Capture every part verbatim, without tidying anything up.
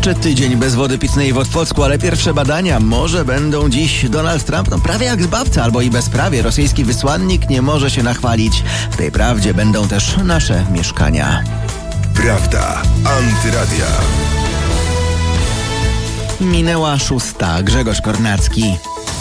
Jeszcze tydzień bez wody pitnej w Otwocku, ale pierwsze badania może będą dziś. Donald Trump, no prawie jak zbawca, albo i bezprawie. Rosyjski wysłannik nie może się nachwalić. W tej prawdzie będą też nasze mieszkania. Prawda Antyradia. Minęła szósta. Grzegorz Kornacki.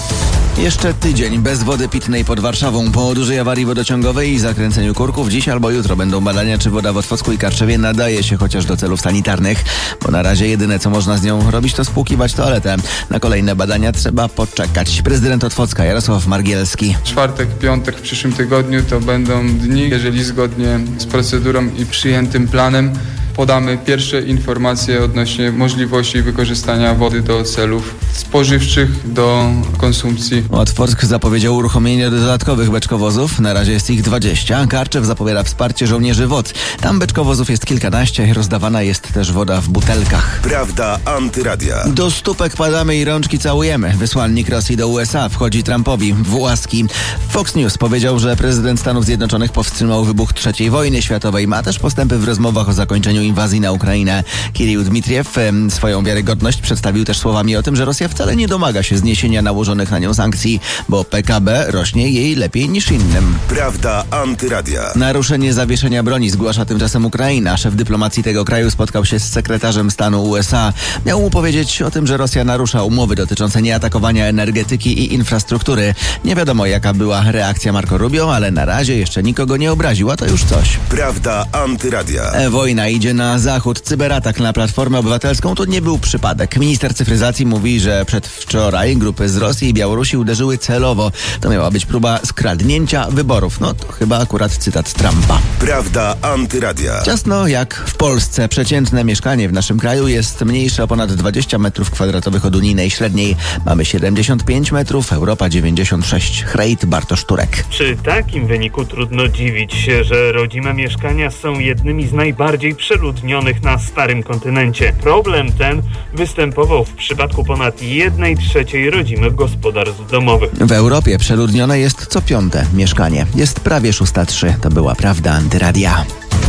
Jeszcze tydzień bez wody pitnej pod Warszawą. Po dużej awarii wodociągowej i zakręceniu kurków dziś albo jutro będą badania, czy woda w Otwocku i Karszewie nadaje się chociaż do celów sanitarnych, bo na razie jedyne, co można z nią robić, to spłukiwać toaletę. Na kolejne badania trzeba poczekać. Prezydent Otwocka Jarosław Margielski. Czwartek, piątek w przyszłym tygodniu to będą dni, jeżeli zgodnie z procedurą i przyjętym planem podamy pierwsze informacje odnośnie możliwości wykorzystania wody do celów spożywczych, do konsumpcji. Otwock zapowiedział uruchomienie dodatkowych beczkowozów. Na razie jest ich dwadzieścia. Karczew zapowiada wsparcie żołnierzy wod. Tam beczkowozów jest kilkanaście. Rozdawana jest też woda w butelkach. Prawda Antyradia. Do stópek padamy i rączki całujemy. Wysłannik Rosji do U S A wchodzi Trumpowi w łaski. Fox News powiedział, że prezydent Stanów Zjednoczonych powstrzymał wybuch trzeciej wojny światowej. Ma też postępy w rozmowach o zakończeniu inwazji na Ukrainę. Kirill Dmitriew em, swoją wiarygodność przedstawił też słowami o tym, że Rosja wcale nie domaga się zniesienia nałożonych na nią sankcji, bo P K B rośnie jej lepiej niż innym. Prawda Antyradia. Naruszenie zawieszenia broni zgłasza tymczasem Ukraina. Szef dyplomacji tego kraju spotkał się z sekretarzem stanu U S A. Miał mu powiedzieć o tym, że Rosja narusza umowy dotyczące nieatakowania energetyki i infrastruktury. Nie wiadomo, jaka była reakcja Marco Rubio, ale na razie jeszcze nikogo nie obraził, a to już coś. Prawda Antyradia. E, wojna idzie na zachód. Cyberatak na Platformę Obywatelską to nie był przypadek. Minister cyfryzacji mówi, że przedwczoraj grupy z Rosji i Białorusi uderzyły celowo. To miała być próba skradnięcia wyborów. No to chyba akurat cytat Trumpa. Prawda Antyradia. Ciasno jak w Polsce. Przeciętne mieszkanie w naszym kraju jest mniejsze o ponad dwadzieścia metrów kwadratowych od unijnej średniej. Mamy siedemdziesiąt pięć metrów, Europa dziewięćdziesiąt sześć. Hrejt Bartosz Turek. Przy takim wyniku trudno dziwić się, że rodzime mieszkania są jednymi z najbardziej przeludnionych na starym kontynencie. Problem ten występował w przypadku ponad jednej trzeciej rodzimych gospodarstw domowych. W Europie przeludnione jest co piąte mieszkanie. Jest prawie szósta trzy. To była Prawda Antyradia.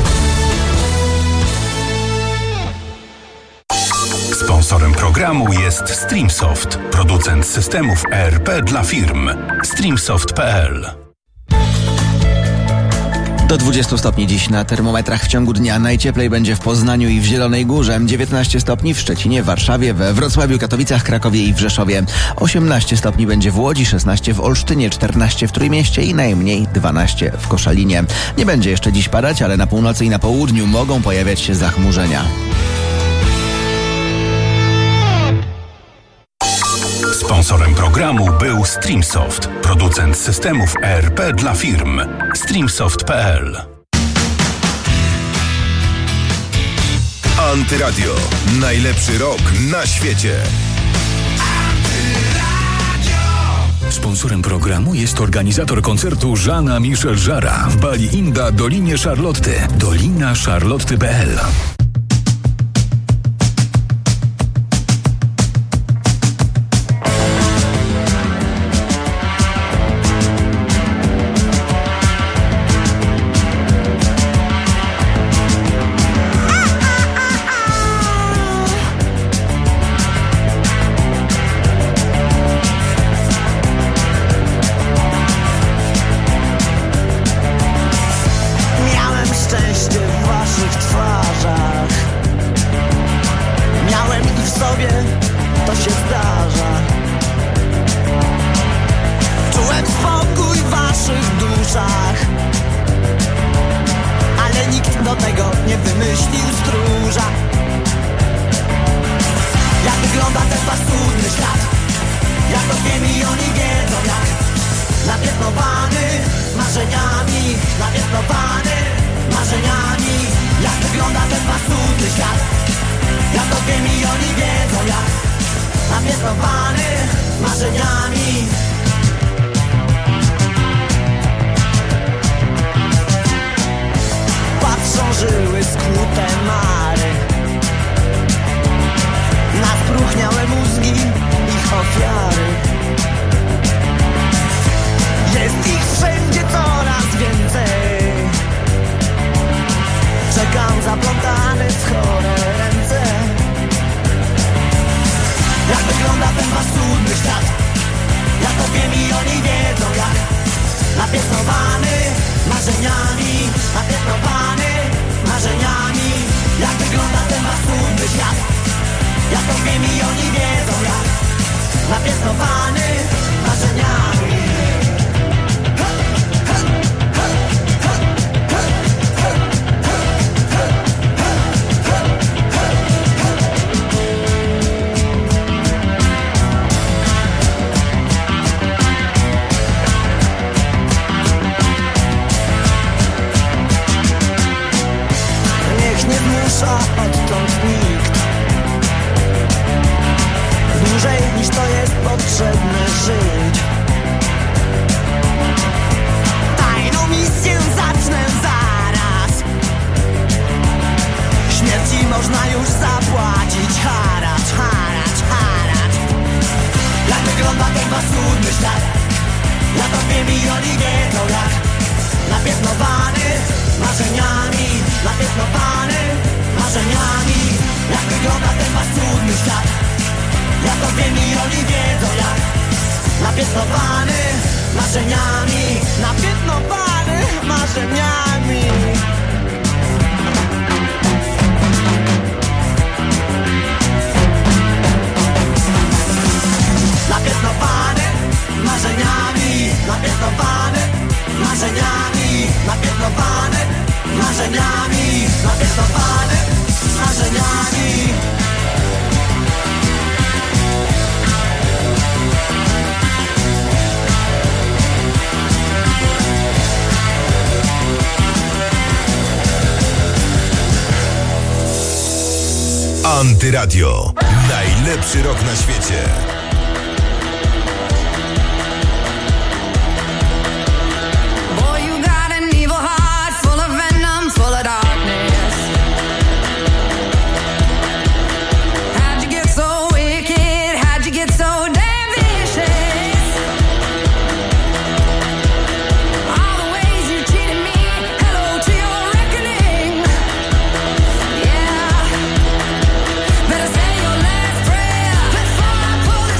Sponsorem programu jest Streamsoft, producent systemów E R P dla firm. streamsoft kropka p l. Do dwudziestu stopni dziś na termometrach w ciągu dnia. Najcieplej będzie w Poznaniu i w Zielonej Górze. dziewiętnaście stopni w Szczecinie, Warszawie, we Wrocławiu, Katowicach, Krakowie i w Rzeszowie. osiemnaście stopni będzie w Łodzi, szesnaście w Olsztynie, czternaście w Trójmieście i najmniej dwanaście w Koszalinie. Nie będzie jeszcze dziś padać, ale na północy i na południu mogą pojawiać się zachmurzenia. Sponsorem programu był Streamsoft, producent systemów E R P dla firm. streamsoft kropka p l. Antyradio. Najlepszy rok na świecie. Sponsorem programu jest organizator koncertu Jeana Michel Jarre w Bali Inda Dolinie Charlotty. dolina charlotty kropka p l. To się zdarza. Czułem spokój w waszych duszach, ale nikt do tego nie wymyślił stróża. Jak wygląda ten paskudny świat? Jak to wiem i oni wiedzą jak. Napiętnowany marzeniami, napiętnowany marzeniami. Jak wygląda ten paskudny świat? Ja to wiem i oni wiedzą jak. Napiętnowany marzeniami. Patrzą żyły skłute mary na spróchniałe mózgi ich ofiary. Jest ich wszędzie coraz więcej. Czekam zaplątany w chore ręce. napiętnowany marzeniami, napiętnowany marzeniami. Jak wygląda ten wasz cudny świat? Ja to wiem i oni wiedzą jak. Napiętnowany marzeniami. Odtąd nikt dłużej niż to jest potrzebne żyć. Tajną misję zacznę zaraz. Śmierci można już zapłacić haracz, haracz, haracz. Jak wygląda ten wasz cudny świat? Ja to wiem i oni wiedzą jak. Napiętnowany marzeniami, napiętnowany marzeniami. Jak wygląda ten wasz cudny świat? Ja to wiem i oni wiedzą jak. Napiętnowany marzeniami, napiętnowany marzeniami. Napiętnowany marzeniami, napiętnowany marzeniami, napiętnowany marzeniami, napiętnowany marzeniami. Antyradio. Najlepszy rok na świecie. Better say your last prayer before I pull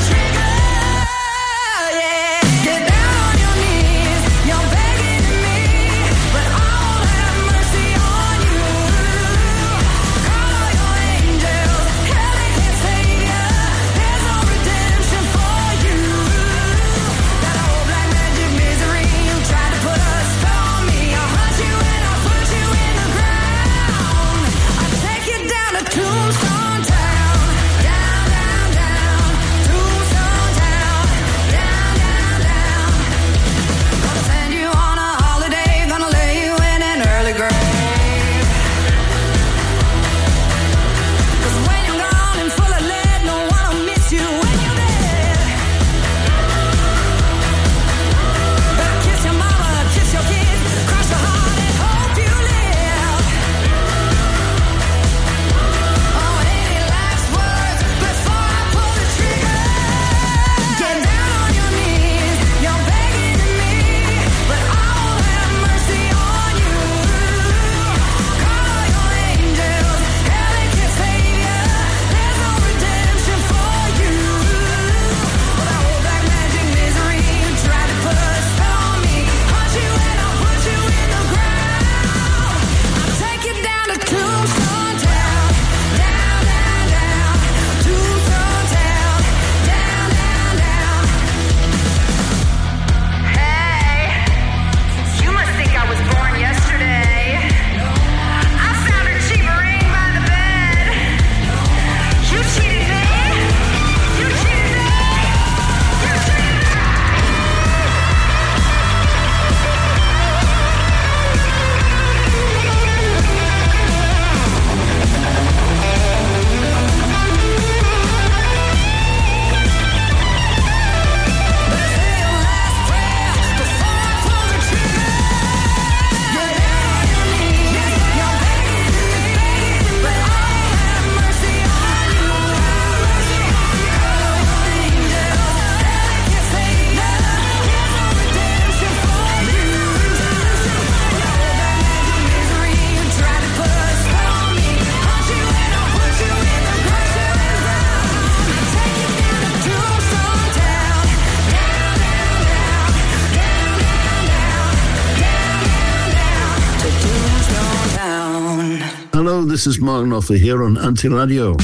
this is Mark Knopfler here on Anti-Radio.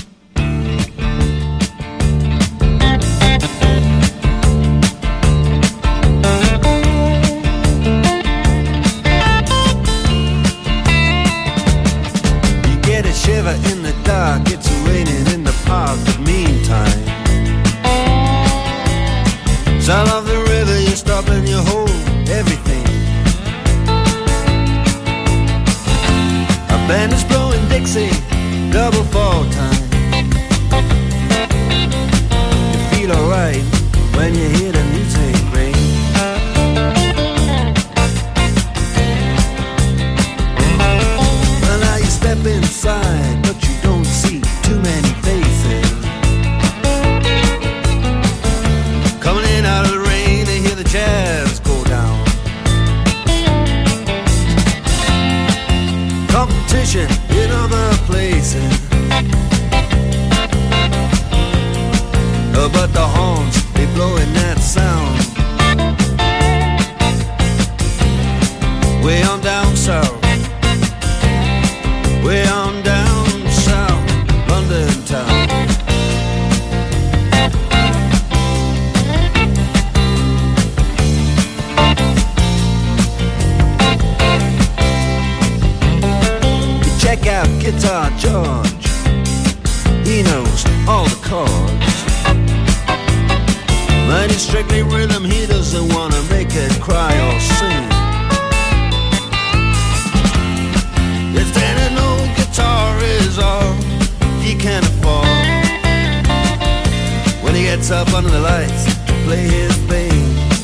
You get a shiver in the dark, it's raining in the park, but meantime, sound of the river, you stop and you hold everything. A band is blowing Dixie, double fall time. You feel alright when you hear the music ring. Well, now you step inside, but you don't see too many faces. Coming in out of the rain, they hear the jazz go down. Competition in other places, uh, but the horns, they blowing that sound. Way on down south, way on down south, London town. Check out Guitar George, he knows all the chords. But it's strictly rhythm, he doesn't wanna make it cry or sing. If then an old guitar is all he can afford, when he gets up under the lights to play his thing.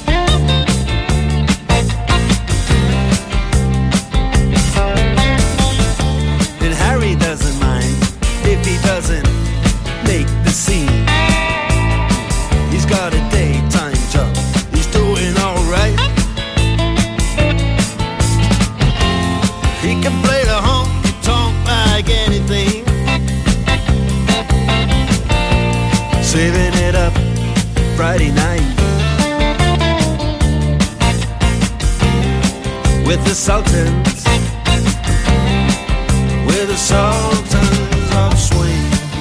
Harry doesn't mind if he doesn't make the scene. He's got a daytime job, he's doing alright. He can play the honky-tonk like anything, saving it up Friday night with the Sultans, with the Sultans of Swing.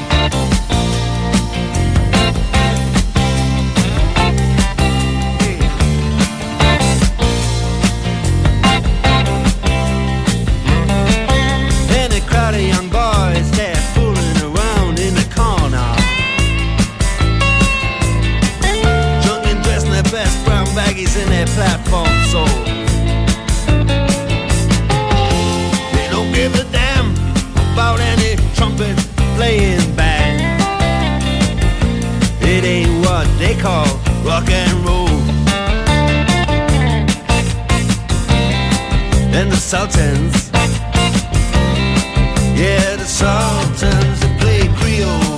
And a crowd of young boys, they're fooling around in the corner, drunk and dressed in their best brown baggies in their platform soles. They don't give a damn about any trumpet playing band. It ain't what they call rock and roll. And the Sultans, yeah, the Sultans, they play Creole.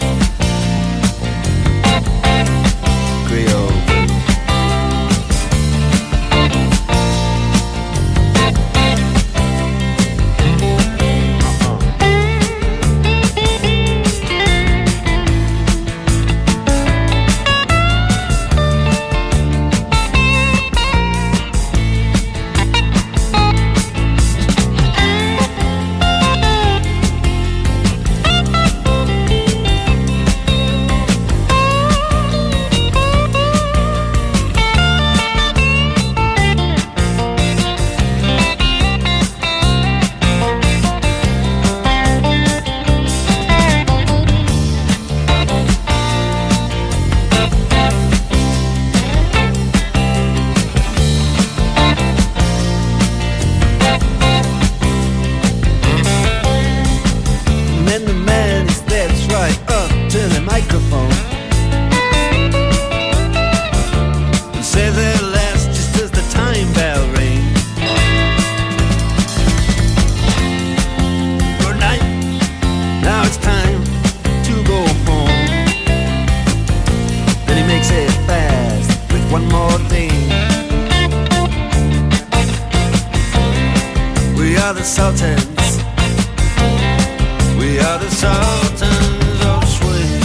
Creole. are the Sultans. We are the Sultans of Swing.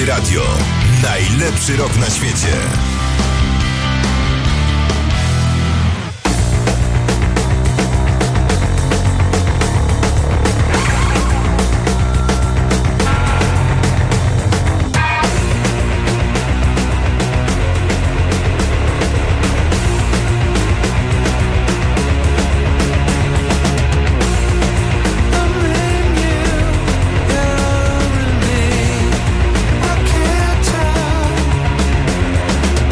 Antyradio. Najlepszy rok na świecie. I can't tell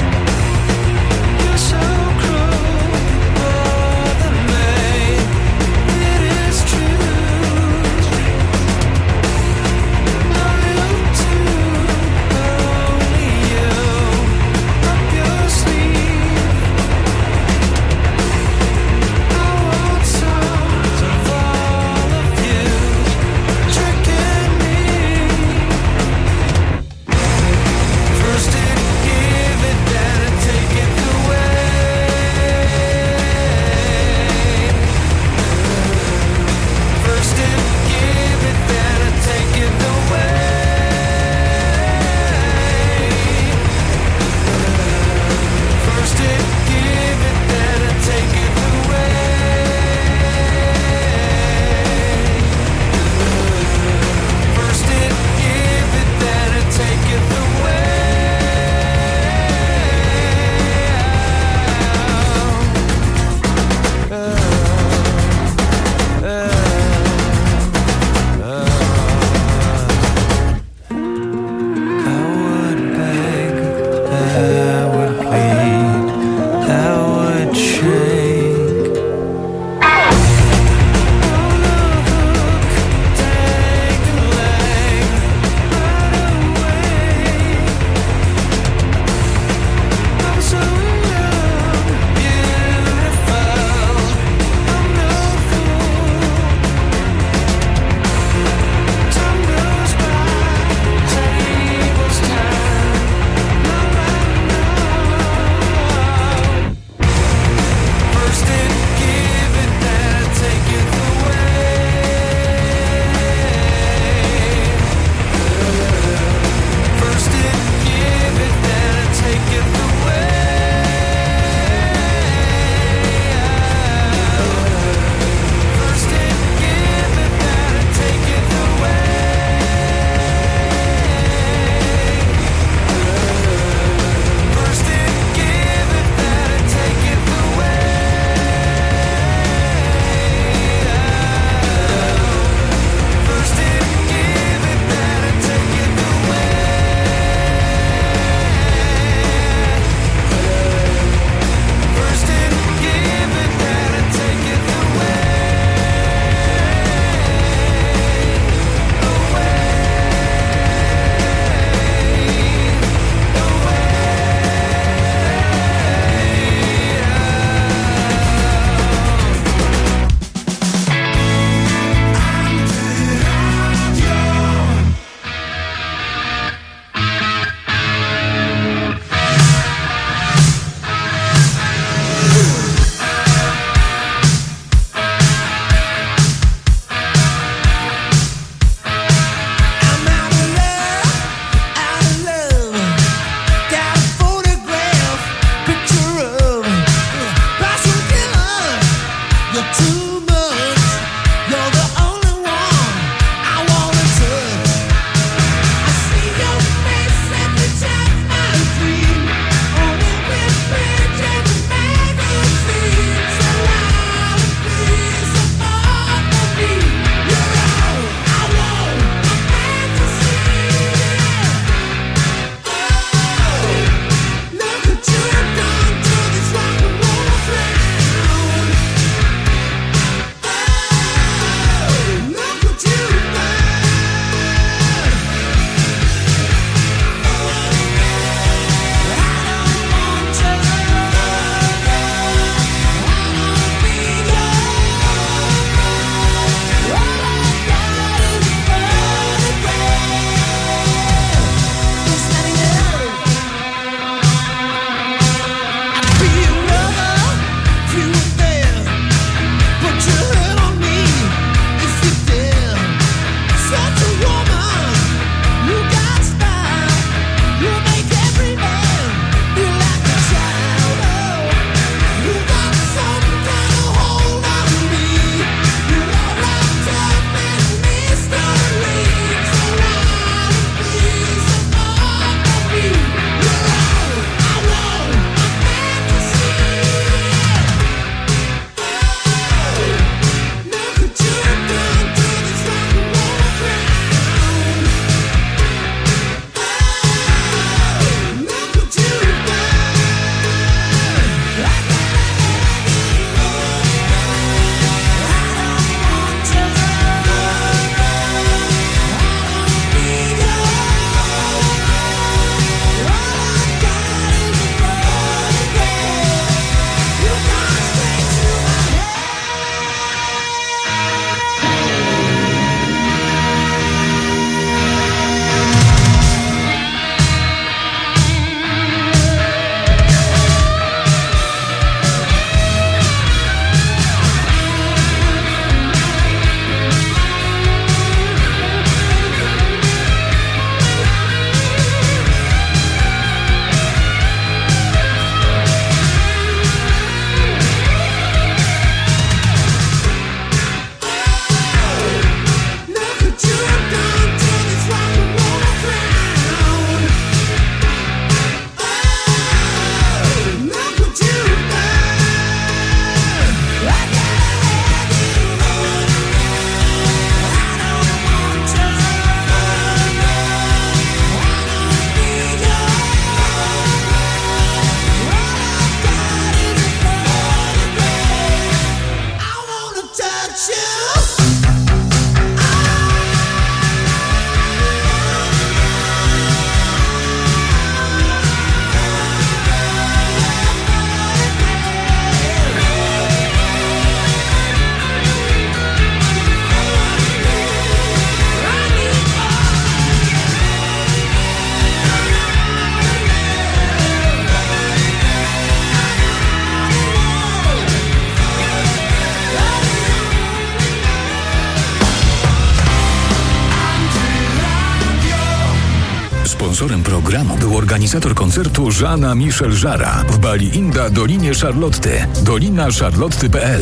Sponsorem programu był organizator koncertu Jeana-Michel Jarre w Bali Inda Dolinie Charlotty. dolina charlotty kropka p l.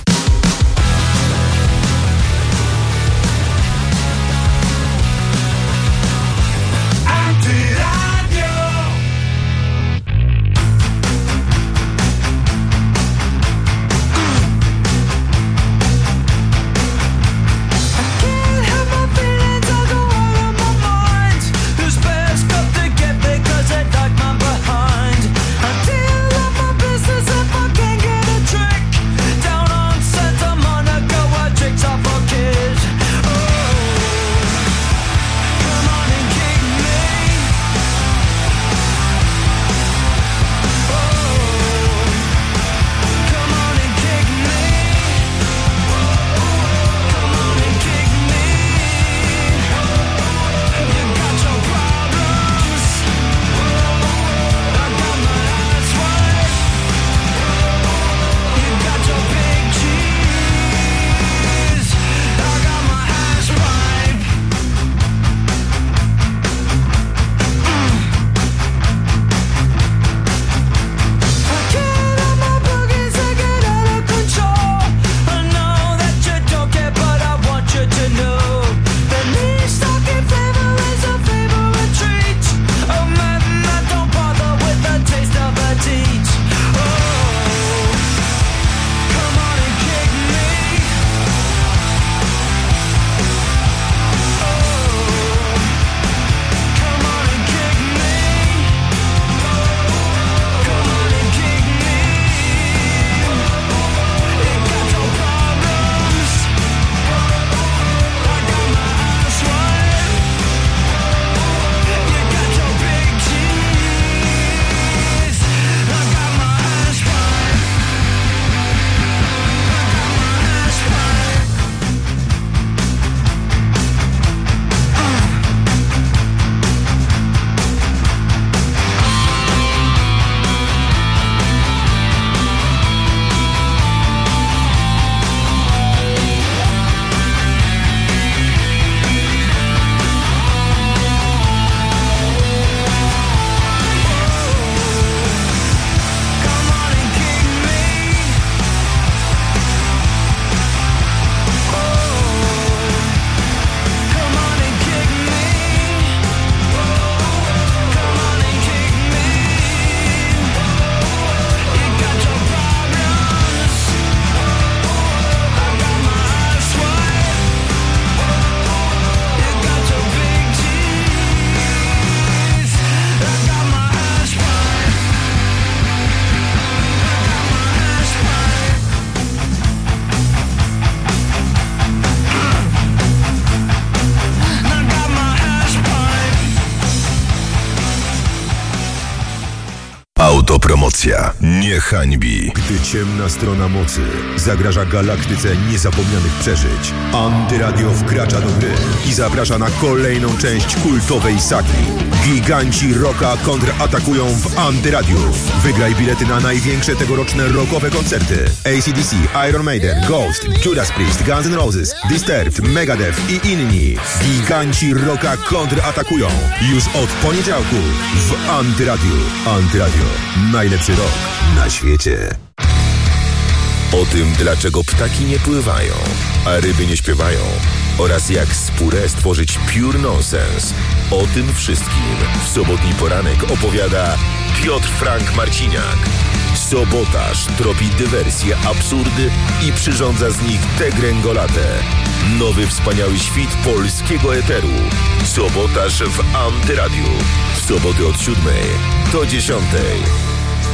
Autopromocja nie hańbi. Gdy ciemna strona mocy zagraża galaktyce niezapomnianych przeżyć, Antyradio wkracza do gry i zaprasza na kolejną część kultowej sagi. Giganci rocka kontratakują w Antyradiu. Wygraj bilety na największe tegoroczne rockowe koncerty. A C D C, Iron Maiden, Ghost, Judas Priest, Guns N' Roses, Disturbed, Megadeth i inni. Giganci rocka kontratakują już od poniedziałku w Antyradiu. Antyradio. Najlepszy rok na świecie. O tym, dlaczego ptaki nie pływają, a ryby nie śpiewają oraz jak z puree stworzyć pure nonsense. O tym wszystkim w sobotni poranek opowiada Piotr Frank Marciniak. Sobotaż tropi dywersje, absurdy i przyrządza z nich tę gręgolatę. Nowy wspaniały świt polskiego eteru. Sobotaż w Antyradiu. W soboty od siódmej do dziesiątej.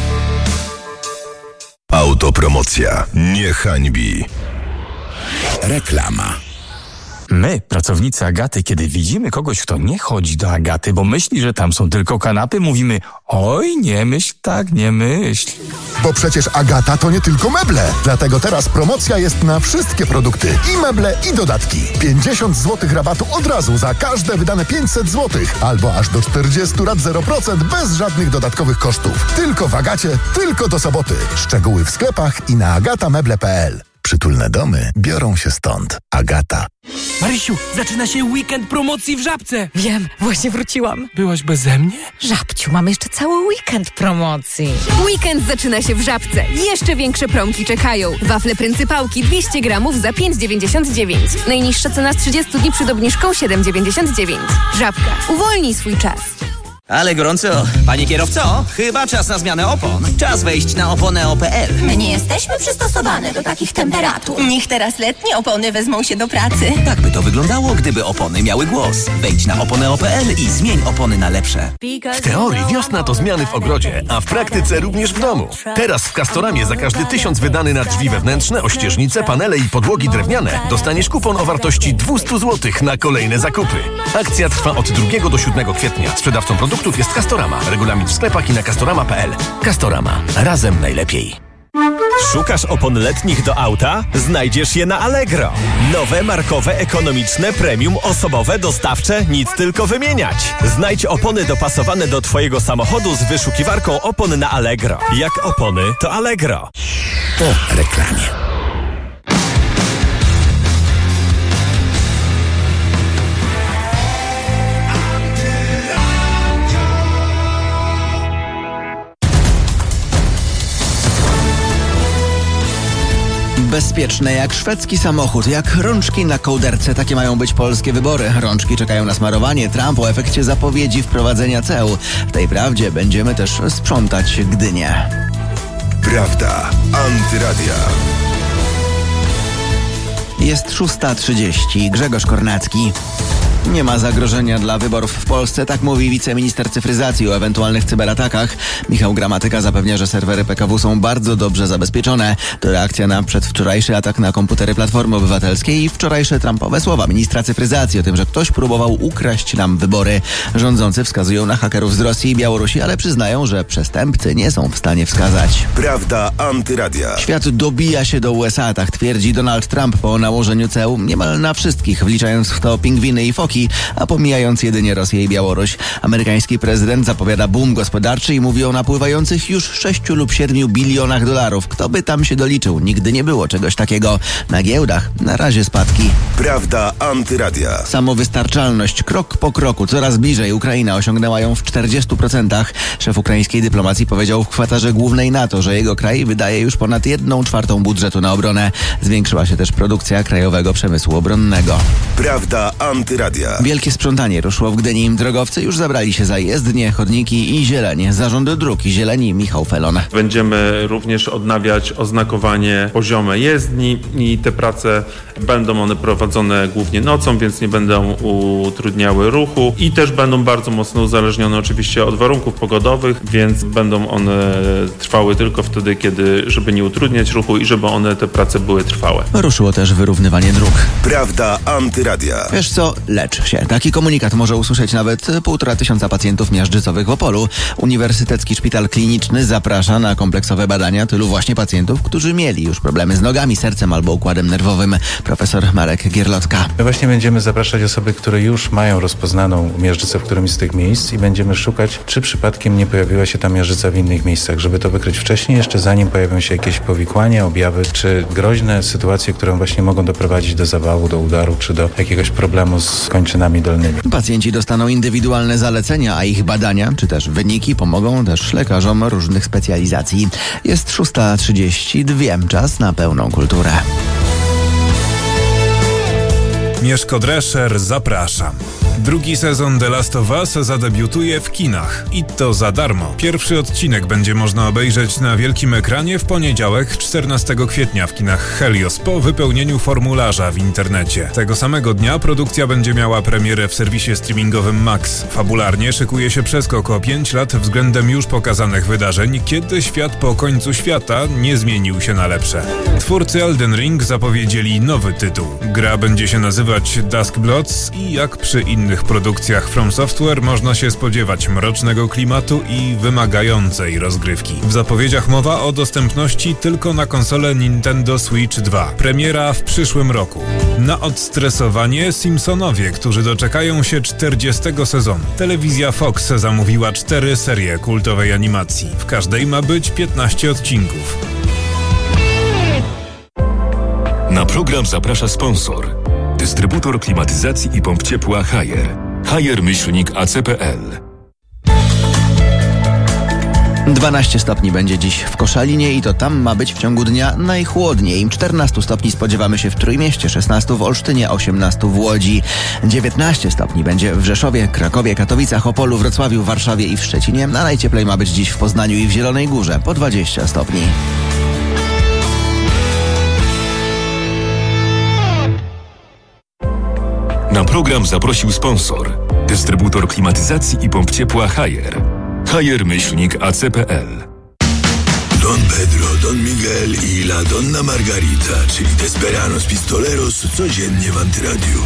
Autopromocja nie hańbi. Reklama. My, pracownicy Agaty, kiedy widzimy kogoś, kto nie chodzi do Agaty, bo myśli, że tam są tylko kanapy, mówimy: oj, nie myśl tak, nie myśl. Bo przecież Agata to nie tylko meble. Dlatego teraz promocja jest na wszystkie produkty. I meble, i dodatki. pięćdziesiąt złotych rabatu od razu za każde wydane pięćset złotych. Albo aż do czterdzieści lat zero procent bez żadnych dodatkowych kosztów. Tylko w Agacie, tylko do soboty. Szczegóły w sklepach i na agata meble kropka p l. Przytulne domy biorą się stąd. Agata. Marysiu, zaczyna się weekend promocji w Żabce. Wiem, właśnie wróciłam. Byłaś beze mnie? Żabciu, mamy jeszcze cały weekend promocji. Weekend zaczyna się w Żabce. Jeszcze większe promki czekają. Wafle pryncypałki dwieście gramów za pięć dziewięćdziesiąt dziewięć. Najniższa cena z trzydziestu dni przed obniżką siedem dziewięćdziesiąt dziewięć. Żabka. Uwolnij swój czas. Ale gorąco. Panie kierowco, chyba czas na zmianę opon. Czas wejść na oponę kropka pe el. My nie jesteśmy przystosowane do takich temperatur. Niech teraz letnie opony wezmą się do pracy. Tak by to wyglądało, gdyby opony miały głos. Wejdź na oponę kropka pe el i zmień opony na lepsze. W teorii wiosna to zmiany w ogrodzie, a w praktyce również w domu. Teraz w Castoramie za każdy tysiąc wydany na drzwi wewnętrzne, ościeżnice, panele i podłogi drewniane dostaniesz kupon o wartości dwieście złotych na kolejne zakupy. Akcja trwa od drugiego do siódmego kwietnia. Sprzedawcą produktów jest Castorama. Regulamin w sklepach i na castorama kropka pe el. Castorama. Razem najlepiej. Szukasz opon letnich do auta? Znajdziesz je na Allegro. Nowe, markowe, ekonomiczne, premium, osobowe, dostawcze, nic tylko wymieniać. Znajdź opony dopasowane do Twojego samochodu z wyszukiwarką opon na Allegro. Jak opony, to Allegro. Po reklamie. Bezpieczne jak szwedzki samochód, jak rączki na kołderce. Takie mają być polskie wybory. Rączki czekają na smarowanie. Trump o efekcie zapowiedzi wprowadzenia ceł. W tej prawdzie będziemy też sprzątać Gdynię. Prawda Antyradia. Jest szósta trzydzieści. Grzegorz Kornacki. Nie ma zagrożenia dla wyborów w Polsce, tak mówi wiceminister cyfryzacji o ewentualnych cyberatakach. Michał Gramatyka zapewnia, że serwery P K W są bardzo dobrze zabezpieczone. To reakcja na przedwczorajszy atak na komputery Platformy Obywatelskiej i wczorajsze Trumpowe słowa ministra cyfryzacji o tym, że ktoś próbował ukraść nam wybory. Rządzący wskazują na hakerów z Rosji i Białorusi, ale przyznają, że przestępcy nie są w stanie wskazać. Prawda Antyradia. Świat dobija się do U S A, tak twierdzi Donald Trump po nałożeniu ceł niemal na wszystkich, wliczając w to pingwiny i foki, a pomijając jedynie Rosję i Białoruś. Amerykański prezydent zapowiada boom gospodarczy i mówi o napływających już sześciu lub siedmiu bilionach dolarów. Kto by tam się doliczył? Nigdy nie było czegoś takiego. Na giełdach na razie spadki. Prawda Antyradia. Samowystarczalność krok po kroku, coraz bliżej. Ukraina osiągnęła ją w czterdziestu procentach. Szef ukraińskiej dyplomacji powiedział w kwaterze głównej NATO, że jego kraj wydaje już ponad jedną czwartą budżetu na obronę. Zwiększyła się też produkcja krajowego przemysłu obronnego. Prawda Antyradia. Wielkie sprzątanie ruszyło w Gdyni. Drogowcy już zabrali się za jezdnie, chodniki i zieleń. Zarząd dróg i zieleni Michał Felon. Będziemy również odnawiać oznakowanie poziome jezdni i te prace będą one prowadzone głównie nocą, więc nie będą utrudniały ruchu i też będą bardzo mocno uzależnione oczywiście od warunków pogodowych, więc będą one trwały tylko wtedy, kiedy, żeby nie utrudniać ruchu i żeby one, te prace były trwałe. Ruszyło też wyrównywanie dróg. Prawda Antyradia. Wiesz co? Lecz się. Taki komunikat może usłyszeć nawet półtora tysiąca pacjentów miażdżycowych w Opolu. Uniwersytecki Szpital Kliniczny zaprasza na kompleksowe badania tylu właśnie pacjentów, którzy mieli już problemy z nogami, sercem albo układem nerwowym. Profesor Marek Gierlotka. My właśnie będziemy zapraszać osoby, które już mają rozpoznaną miażdżycę w którymś z tych miejsc i będziemy szukać, czy przypadkiem nie pojawiła się ta miażdżyca w innych miejscach, żeby to wykryć wcześniej, jeszcze zanim pojawią się jakieś powikłania, objawy, czy groźne sytuacje, które właśnie mogą doprowadzić do zawału, do udaru, czy do jakiegoś problemu z kończynami dolnymi. Pacjenci dostaną indywidualne zalecenia, a ich badania, czy też wyniki pomogą też lekarzom różnych specjalizacji. Jest szósta trzydzieści dwa. Czas na pełną kulturę. Mieszko Drescher, zapraszam. Drugi sezon The Last of Us zadebiutuje w kinach. I to za darmo. Pierwszy odcinek będzie można obejrzeć na wielkim ekranie w poniedziałek, czternastego kwietnia w kinach Helios po wypełnieniu formularza w internecie. Tego samego dnia produkcja będzie miała premierę w serwisie streamingowym Max. Fabularnie szykuje się przeskok o pięć lat względem już pokazanych wydarzeń, kiedy świat po końcu świata nie zmienił się na lepsze. Twórcy Elden Ring zapowiedzieli nowy tytuł. Gra będzie się nazywać Duskbloods i jak przy innych produkcjach From Software można się spodziewać mrocznego klimatu i wymagającej rozgrywki. W zapowiedziach mowa o dostępności tylko na konsolę Nintendo Switch dwa. Premiera w przyszłym roku. Na odstresowanie Simpsonowie, którzy doczekają się czterdziestego sezonu. Telewizja Fox zamówiła cztery serie kultowej animacji. W każdej ma być piętnaście odcinków. program zaprasza sponsor. Dystrybutor klimatyzacji i pomp ciepła Haier. Haier myślnik A C P L. dwanaście stopni będzie dziś w Koszalinie i to tam ma być w ciągu dnia najchłodniej. czternaście stopni spodziewamy się w Trójmieście, szesnaście w Olsztynie, osiemnaście w Łodzi. dziewiętnaście stopni będzie w Rzeszowie, Krakowie, Katowicach, Opolu, Wrocławiu, Warszawie i w Szczecinie, a najcieplej ma być dziś w Poznaniu i w Zielonej Górze, po dwadzieścia stopni. Na program zaprosił sponsor. Dystrybutor klimatyzacji i pomp ciepła Haier. Haier myślnik A C P L. Don Pedro, Don Miguel i La Donna Margarita, czyli Desperados Pistoleros, codziennie w Antyradiu.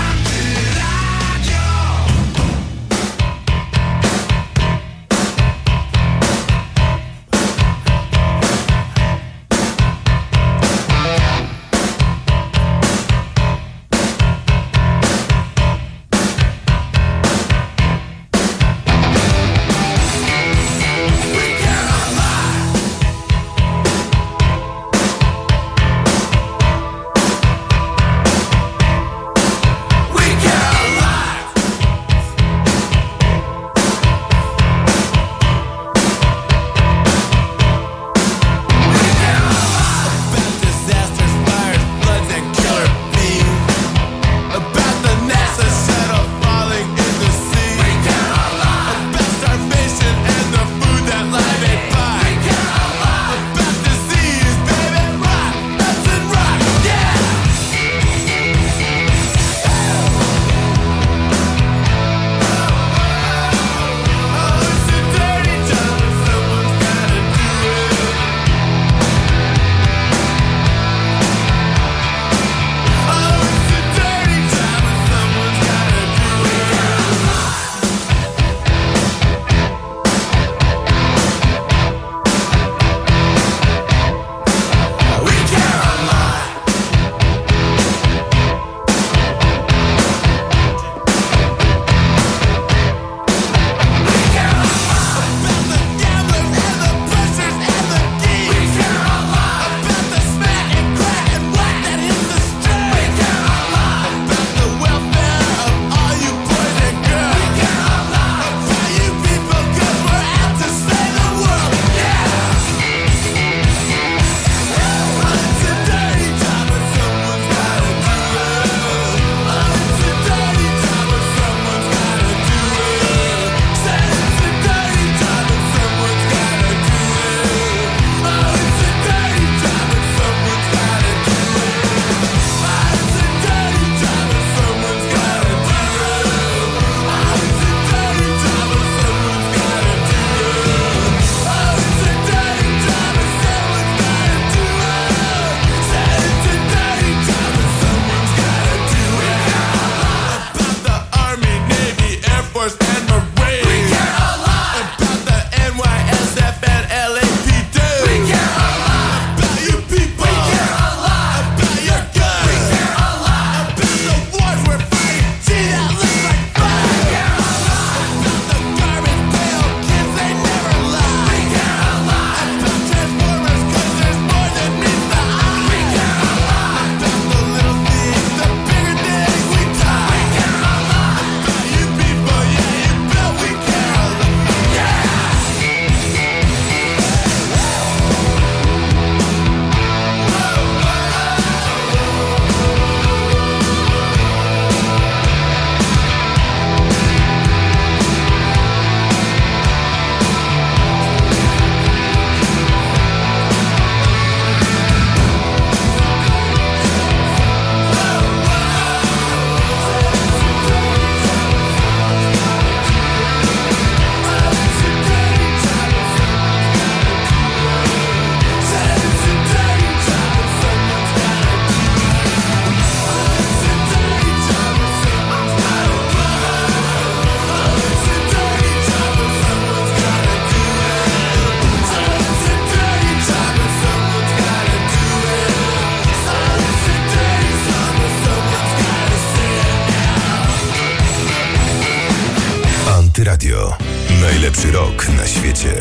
Radio. Najlepszy rok na świecie.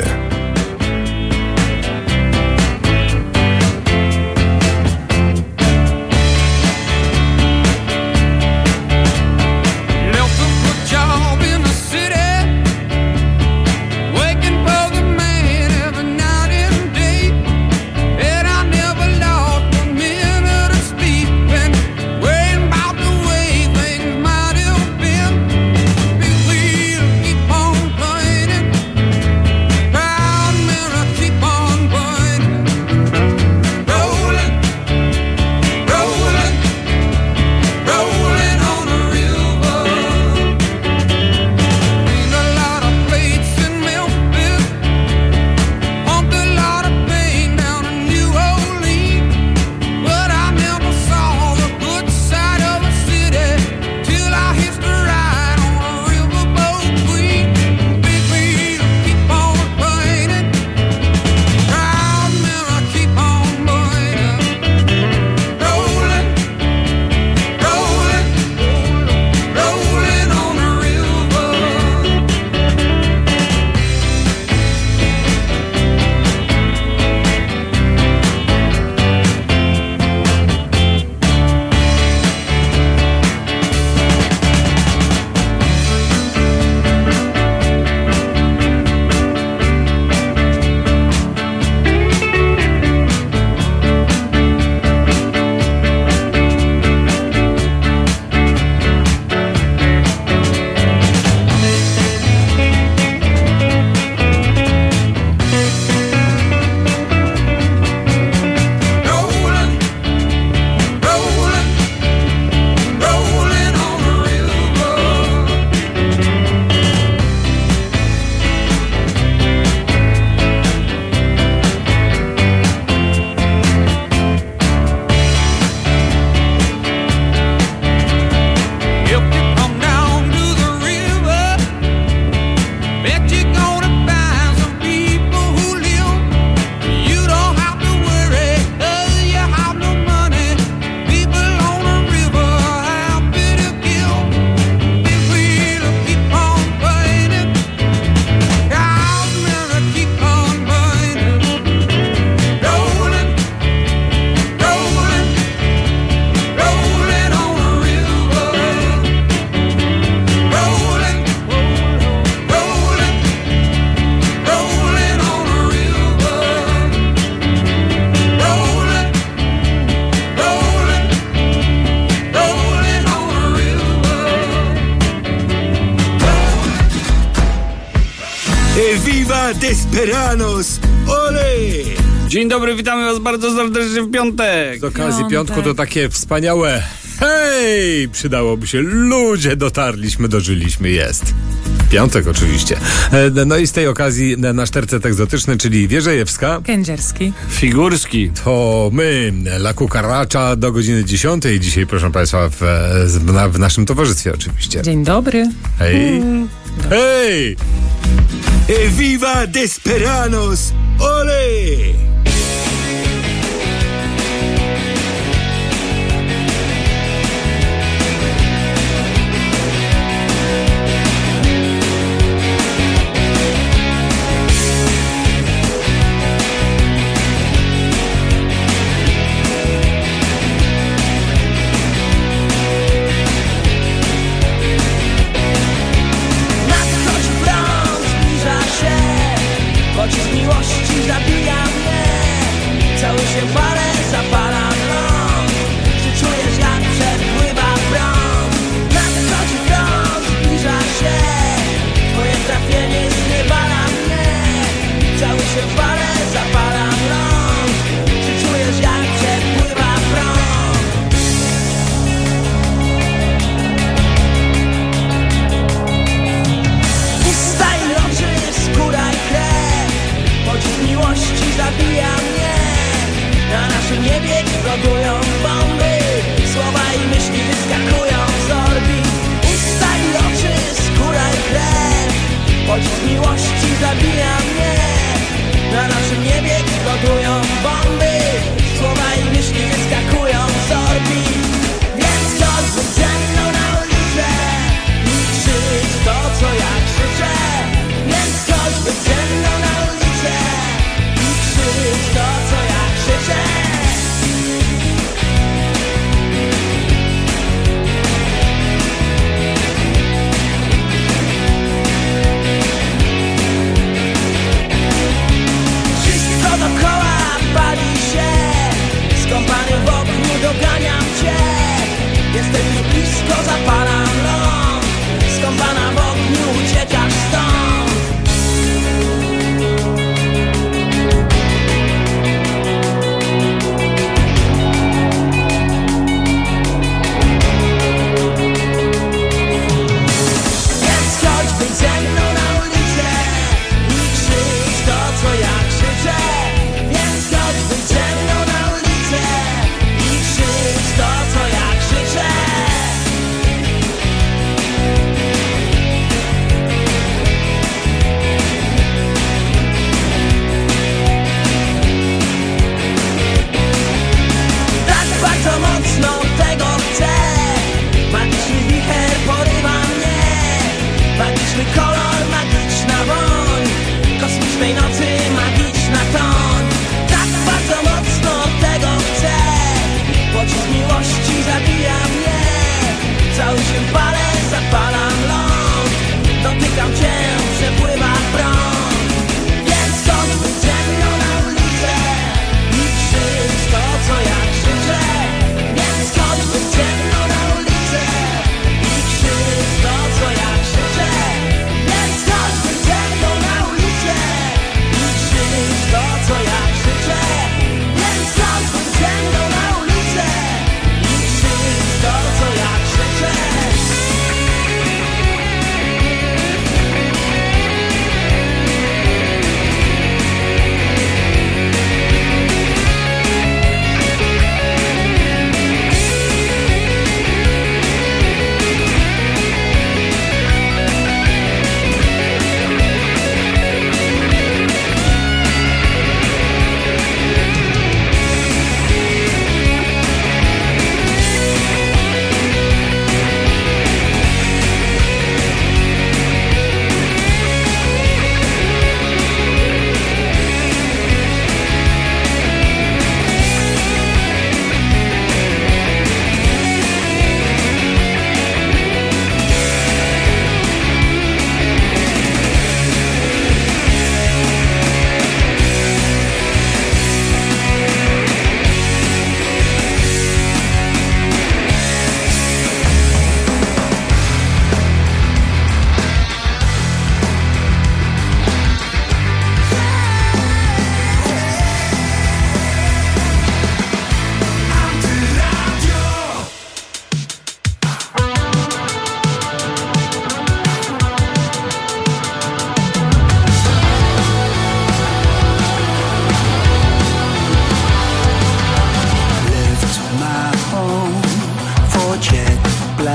Viva Desperados! Ole! Dzień dobry, witamy was bardzo serdecznie w piątek. Z okazji piątku to takie wspaniałe hej! Przydałoby się. Ludzie, dotarliśmy, dożyliśmy, jest. Piątek oczywiście. No i z tej okazji nasz tercet egzotyczny, czyli Wierzejewska, Kędzierski, Figurski. To my, La Cucaracza, do godziny dziesiątej. Dzisiaj, proszę państwa, w, w, w naszym towarzystwie oczywiście. Dzień dobry. Hej! Mm. Hej! E viva Desperados! Ole! Pocisk miłości zabija mnie.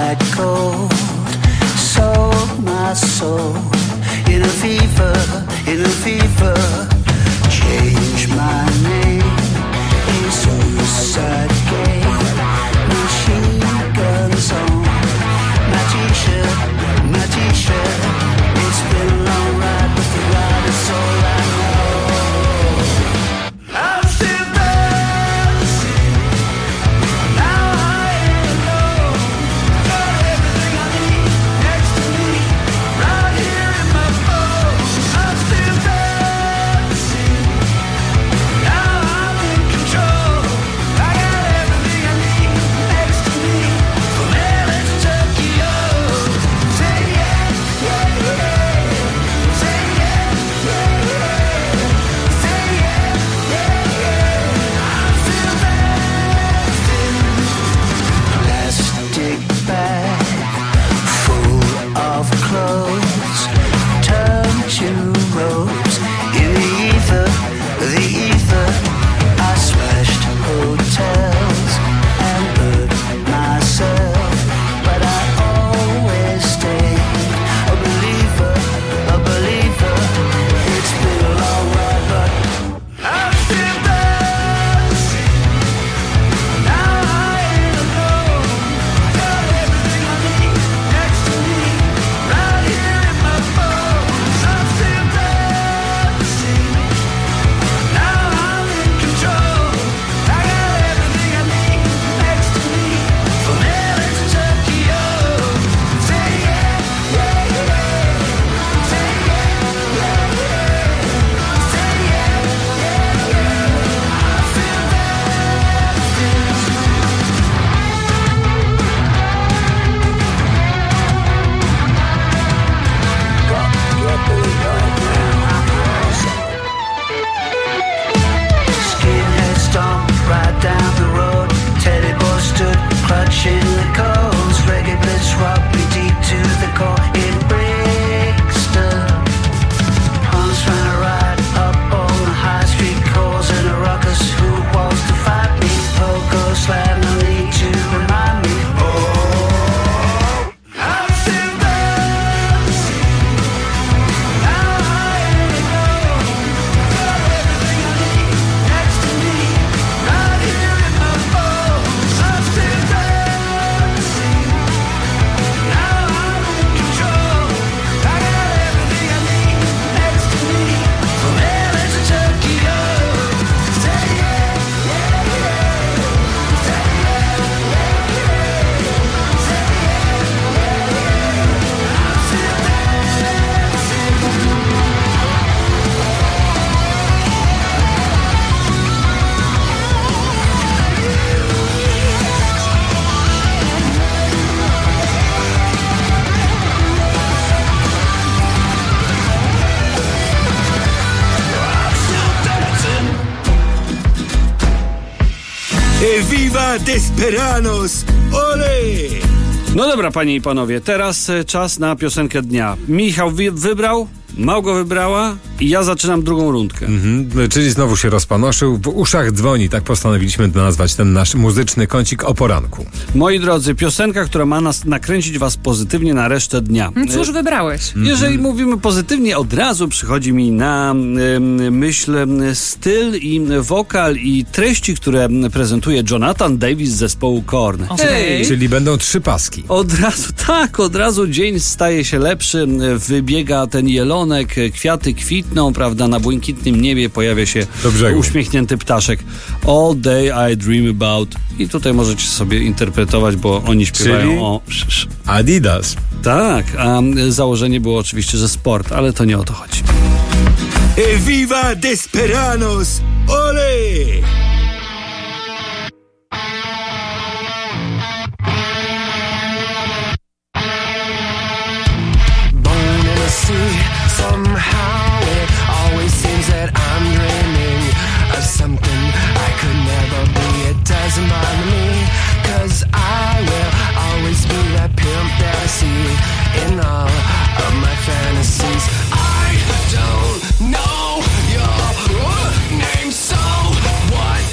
white gold. Sold my soul in a fever, in a fever. Change my name, a suicide game. Machine guns on my t-shirt, my t-shirt. It's been a long ride, but the ride is all I know. I'm still dancing, now I ain't alone. Got everything I need next to me, right here in my phone. I'm still dancing, now I'm in control. I got everything I need next to me, from L A to Tokyo. Say yeah, yeah, yeah. Say yeah, yeah, yeah. Say yeah, yeah, yeah. I'm still dancing. Plastic bag full of clothes turn to ropes in the ether, the ether. I smashed hotels and hurt myself, but I always stayed a believer, a believer. It's been a long ride, but I'm still dancing. Now I ain't alone. Got everything I need next to me, right here in my bones. I'm still dancing. Now I'm in control. I got everything I need next to me, from L A to Tokyo. Say yeah, yeah, yeah. Say yeah, yeah, yeah. Say yeah, yeah, yeah. I'm still Skinhead stomped right down the road. Teddy boy stood clutching the coals. Reggae blitz rocked me deep to the core in Brixton. Punks trying to ride up on the high street calls, and a ruckus who wants to fight me. Pogo slam, no need to remind me. Oh, I'm still dancing. Now I ain't alone. Got everything I need next to me, right here in my bones. I'm still dancing. Now I'm in control. I got everything I need next to me, from L A to Tokyo. Say yeah, yeah, yeah. Say yeah, yeah, yeah. Say yeah, yeah, yeah. I'm still dancing. Viva Desperanos! Ole! No dobra, panie i panowie, teraz e, czas na piosenkę dnia. Michał wi- wybrał, Małgo wybrała i ja zaczynam drugą rundkę. Mhm, czyli znowu się rozpanoszył, w uszach dzwoni, tak postanowiliśmy nazwać ten nasz muzyczny kącik o poranku. Moi drodzy, piosenka, która ma nas nakręcić was pozytywnie na resztę dnia. Cóż wybrałeś? Jeżeli mm-hmm. mówimy pozytywnie, od razu przychodzi mi na y, myśl styl i wokal i treści, które prezentuje Jonathan Davis z zespołu Korn. Okay. Czyli będą trzy paski. Od razu, tak, od razu dzień staje się lepszy, wybiega ten jelonek, kwiaty kwitną, prawda, na błękitnym niebie pojawia się uśmiechnięty ptaszek. All day I dream about. I tutaj możecie sobie interpretować, bo oni śpiewają Czyli o... Adidas. Tak, a założenie było oczywiście, że sport, ale to nie o to chodzi. Viva Desperanos! Ole! Somehow it always seems that I'm dreaming of something I could never be. It doesn't bother me, 'cause I will always be that pimp that I see in all of my fantasies. I don't know your name, so what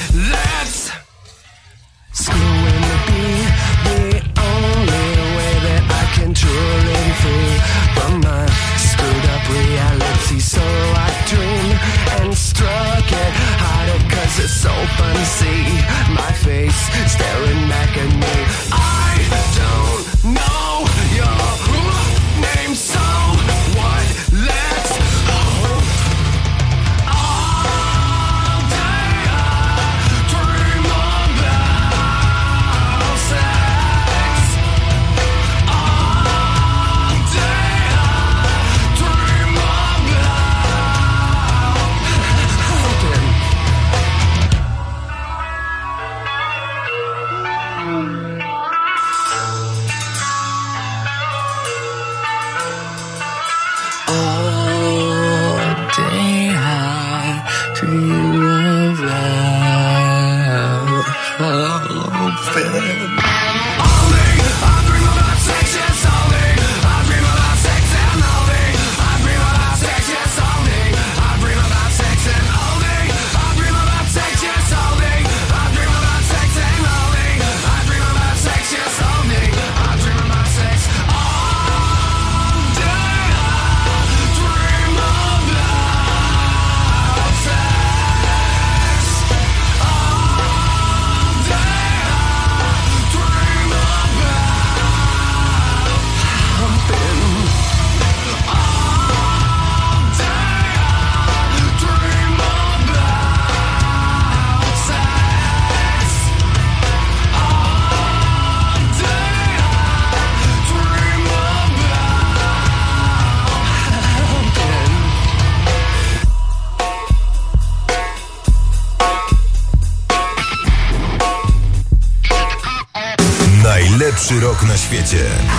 najlepszy rok na świecie.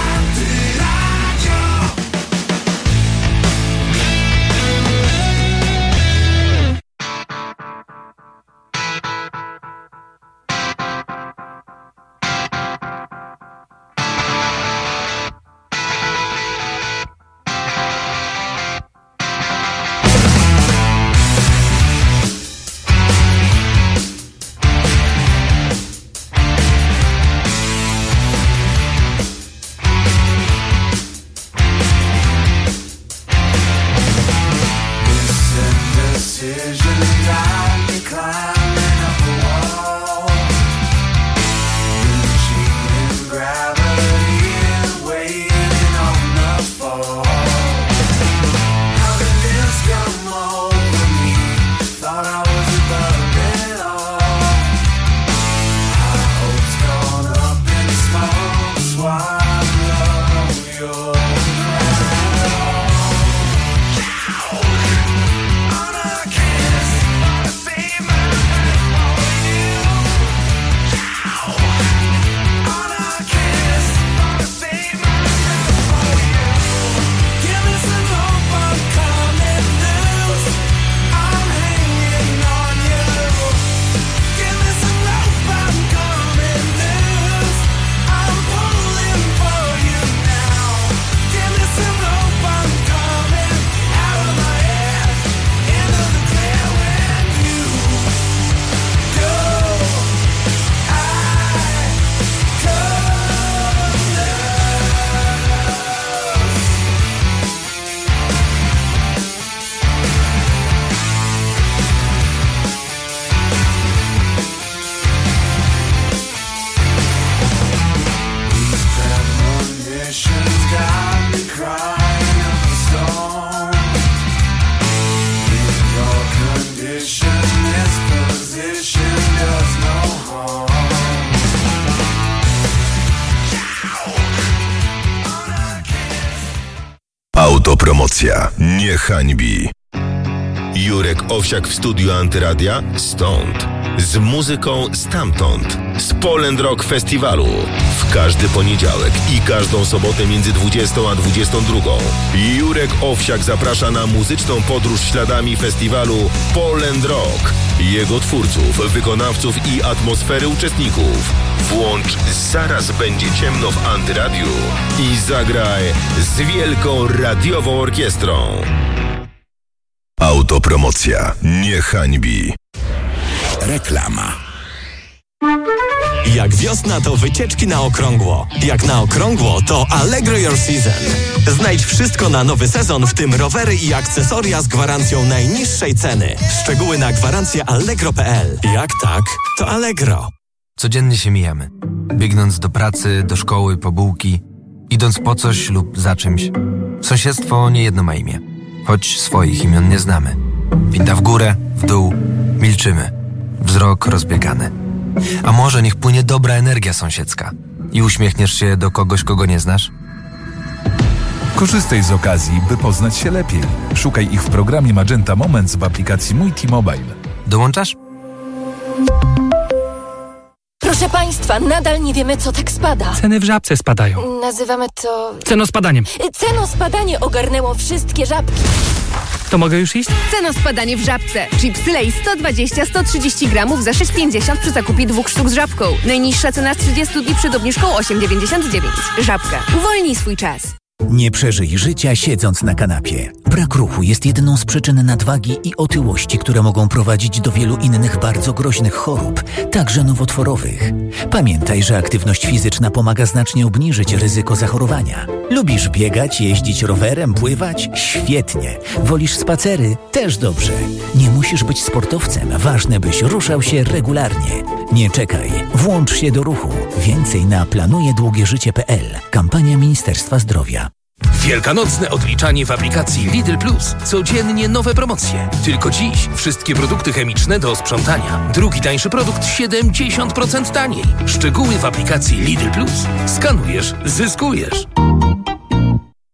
Autopromocja nie hańbi. Jurek Owsiak w studiu Antyradia? Stąd. Z muzyką stamtąd. Z Poland Rock Festiwalu. W każdy poniedziałek i każdą sobotę między dwudziestą a dwudziestą drugą. Jurek Owsiak zaprasza na muzyczną podróż śladami festiwalu Poland Rock. Jego twórców, wykonawców i atmosfery uczestników. Włącz Zaraz będzie ciemno w Antyradiu i zagraj z wielką radiową orkiestrą. Autopromocja nie hańbi. Reklama. Jak wiosna to wycieczki na okrągło. Jak na okrągło to Allegro Your Season. Znajdź wszystko na nowy sezon, w tym rowery i akcesoria z gwarancją najniższej ceny. Szczegóły na gwarancję allegro kropka p l. Jak tak, to Allegro. Codziennie się mijamy. Biegnąc do pracy, do szkoły, po bułki, idąc po coś lub za czymś. Sąsiedztwo niejedno ma imię, choć swoich imion nie znamy. Winda w górę, w dół, milczymy. Wzrok rozbiegany. A może niech płynie dobra energia sąsiedzka i uśmiechniesz się do kogoś, kogo nie znasz? Korzystaj z okazji, by poznać się lepiej. Szukaj ich w programie Magenta Moments w aplikacji Mój T-Mobile. Dołączasz? Proszę Państwa, nadal nie wiemy, co tak spada. Ceny w Żabce spadają. Nazywamy to... Cenospadaniem. Cenospadanie ogarnęło wszystkie żabki. To mogę już iść? Cenospadanie w Żabce. Chipsy Lay's sto dwadzieścia sto trzydzieści gramów za sześć pięćdziesiąt przy zakupie dwóch sztuk z żabką. Najniższa cena z trzydziestu dni przed obniżką osiem dziewięćdziesiąt dziewięć. Żabka. Uwolnij swój czas. Nie przeżyj życia siedząc na kanapie. Brak ruchu jest jedną z przyczyn nadwagi i otyłości, które mogą prowadzić do wielu innych bardzo groźnych chorób, także nowotworowych. Pamiętaj, że aktywność fizyczna pomaga znacznie obniżyć ryzyko zachorowania. Lubisz biegać, jeździć rowerem, pływać? Świetnie. Wolisz spacery? Też dobrze. Nie musisz być sportowcem, ważne byś ruszał się regularnie. Nie czekaj, włącz się do ruchu. Więcej na planuje długie życie kropka p l. Kampania Ministerstwa Zdrowia. Wielkanocne odliczanie w aplikacji Lidl Plus. Codziennie nowe promocje. Tylko dziś wszystkie produkty chemiczne do sprzątania. Drugi tańszy produkt siedemdziesiąt procent taniej. Szczegóły w aplikacji Lidl Plus. Skanujesz, zyskujesz.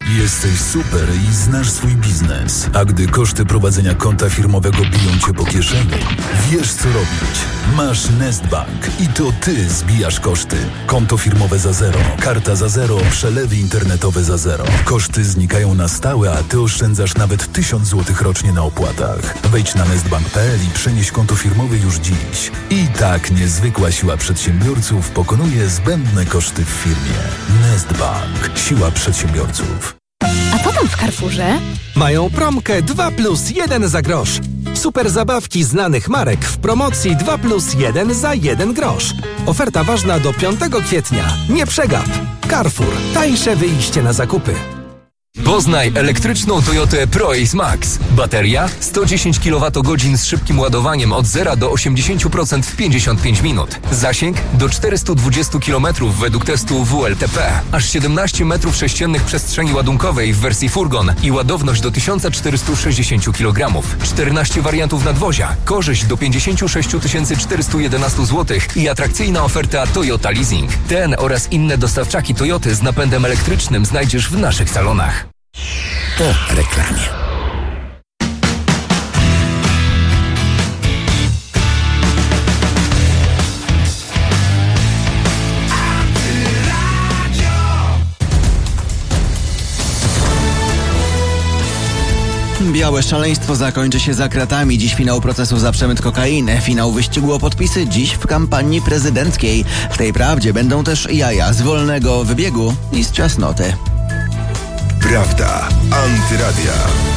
Jesteś super i znasz swój biznes. A gdy koszty prowadzenia konta firmowego biją cię po kieszeni, wiesz co robić. Masz Nestbank i to ty zbijasz koszty. Konto firmowe za zero, karta za zero, przelewy internetowe za zero. Koszty znikają na stałe, a ty oszczędzasz nawet tysiąc złotych rocznie na opłatach. Wejdź na nestbank kropka p l i przenieś konto firmowe już dziś. I tak niezwykła siła przedsiębiorców pokonuje zbędne koszty w firmie. Nestbank. Siła przedsiębiorców. A co tam w Carrefourze? Mają promkę dwa plus jeden za grosz. Super zabawki znanych marek w promocji dwa plus jeden za jeden grosz. Oferta ważna do piątego kwietnia. Nie przegap. Carrefour. Tańsze wyjście na zakupy. Poznaj elektryczną Toyotę ProAce Max. Bateria sto dziesięć kilowatogodzin z szybkim ładowaniem od zera do osiemdziesięciu procent w pięćdziesiąt pięć minut. Zasięg do czterysta dwadzieścia kilometrów według testu W L T P. Aż siedemnaście metrów sześciennych przestrzeni ładunkowej w wersji furgon i ładowność do tysiąc czterysta sześćdziesiąt kilogramów. czternaście wariantów nadwozia. Korzyść do pięćdziesiąt sześć tysięcy czterysta jedenaście złotych i atrakcyjna oferta Toyota Leasing. Ten oraz inne dostawczaki Toyoty z napędem elektrycznym znajdziesz w naszych salonach. Po reklamie. Białe szaleństwo zakończy się za kratami. Dziś finał procesu za przemyt kokainy. Finał wyścigu o podpisy dziś w kampanii prezydenckiej. W tej prawdzie będą też jaja z wolnego wybiegu i z ciasnoty. Prawda. Antyradia.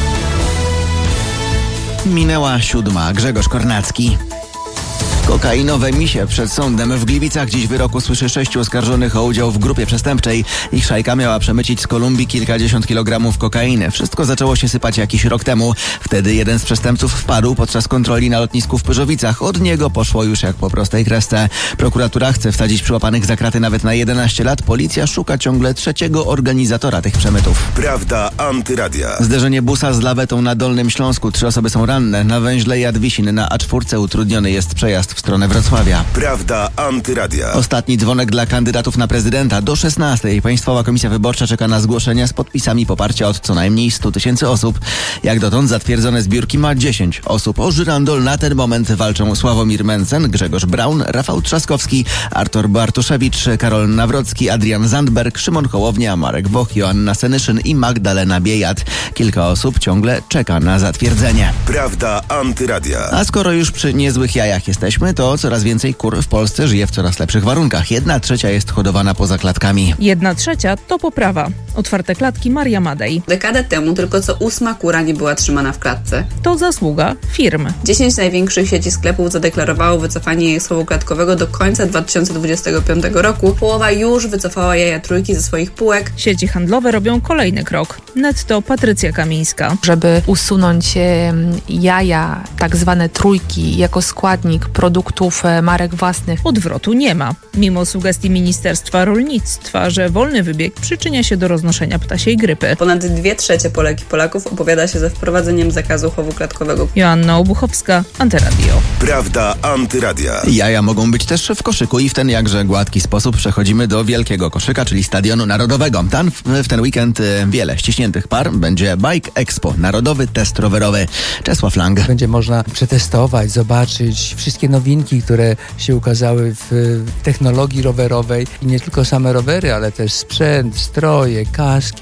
Minęła siódma. Grzegorz Kornacki. Kokainowe misie przed sądem w Gliwicach. Dziś wyrok usłyszy sześciu oskarżonych o udział w grupie przestępczej. Ich szajka miała przemycić z Kolumbii kilkadziesiąt kilogramów kokainy. Wszystko zaczęło się sypać jakiś rok temu. Wtedy jeden z przestępców wpadł podczas kontroli na lotnisku w Pyrzowicach. Od niego poszło już jak po prostej kresce. Prokuratura chce wsadzić przyłapanych za kraty nawet na jedenaście lat. Policja szuka ciągle trzeciego organizatora tych przemytów. Prawda Antyradia. Zderzenie busa z lawetą na Dolnym Śląsku. Trzy osoby są ranne. Na węźle Jadwisin na A cztery utrudniony jest przejazd w stronę Wrocławia. Prawda Antyradia. Ostatni dzwonek dla kandydatów na prezydenta. Do szesnastej Państwowa Komisja Wyborcza czeka na zgłoszenia z podpisami poparcia od co najmniej stu tysięcy osób. Jak dotąd zatwierdzone zbiórki ma dziesięć osób. O żyrandol na ten moment walczą Sławomir Mencen, Grzegorz Braun, Rafał Trzaskowski, Artur Bartuszewicz, Karol Nawrocki, Adrian Zandberg, Szymon Hołownia, Marek Woch, Joanna Senyszyn i Magdalena Biejat. Kilka osób ciągle czeka na zatwierdzenie. Prawda Antyradia. A skoro już przy niezłych jajach jesteśmy, to coraz więcej kur w Polsce żyje w coraz lepszych warunkach. Jedna trzecia jest hodowana poza klatkami. Jedna trzecia to poprawa. Otwarte klatki Maria Madej. Dekadę temu tylko co ósma kura nie była trzymana w klatce. To zasługa firm. Dziesięć największych sieci sklepów zadeklarowało wycofanie jej schowu klatkowego do końca dwa tysiące dwudziestego piątego roku. Połowa już wycofała jaja trójki ze swoich półek. Sieci handlowe robią kolejny krok. Netto Patrycja Kamińska. Żeby usunąć jaja, tak zwane trójki, jako składnik produktów marek własnych. Odwrotu nie ma. Mimo sugestii Ministerstwa Rolnictwa, że wolny wybieg przyczynia się do roznoszenia ptasiej grypy. Ponad dwie trzecie Polek i Polaków opowiada się za wprowadzeniem zakazu chowu klatkowego. Joanna Obuchowska, Antyradio. Prawda Antyradia. Jaja mogą być też w koszyku i w ten jakże gładki sposób przechodzimy do wielkiego koszyka, czyli Stadionu Narodowego. Tam w, w ten weekend wiele ściśniętych par. Będzie Bike Expo, narodowy test rowerowy. Czesław Lang. Będzie można przetestować, zobaczyć wszystkie nowinki, które się ukazały w technologii rowerowej i nie tylko same rowery, ale też sprzęt, stroje, kaski.